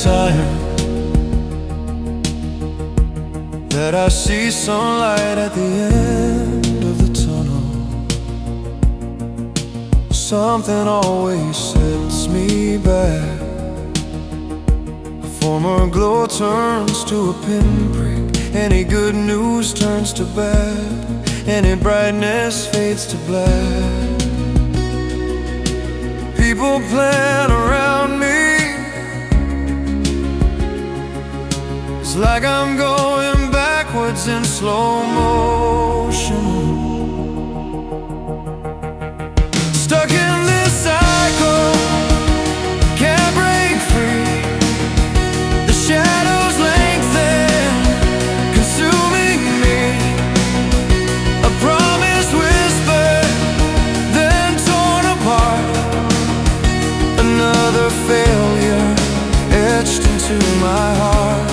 time that I see sunlight at the end of the tunnel, something always sets me back. A former glow turns to a pinprick, any good news turns to bad, any brightness fades to black. People plan around me, it's like I'm going backwards in slow motion, stuck in this cycle, can't break free. The shadows lengthen, consuming me. A promise whispered, then torn apart. Another failure etched into my heart.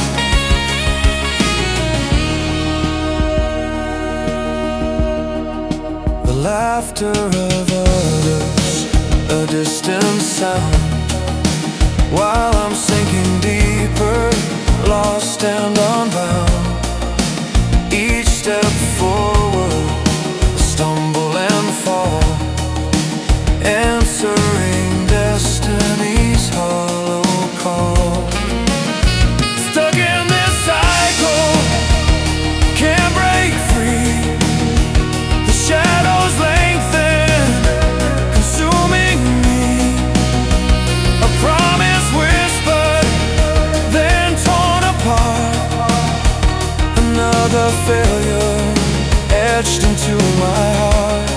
Laughter of others, a distant sound, while I'm sinking deeper, lost and unbound. Each step forward, a stumble and fall, answering destiny's hollow call. Stuck in this cycle, can't break free. The shadows lengthen, consuming me. A promise whispered, then torn apart. Another failure etched into my heart.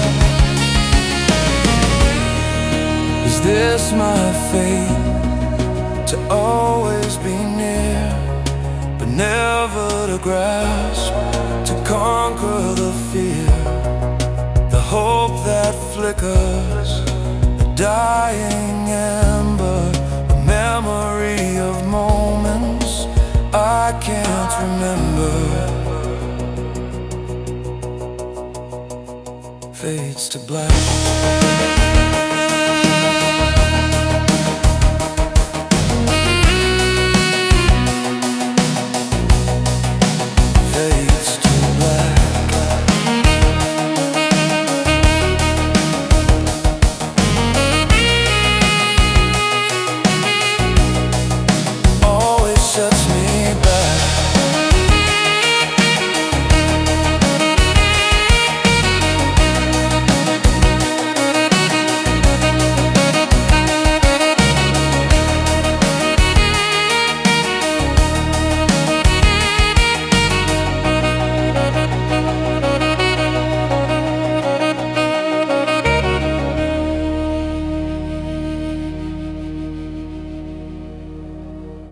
Is this my fate, to always be near, but never to grasp, to conquer the fear? The hope that flickers, a dying ember, a memory of moments I can't remember, fades to black.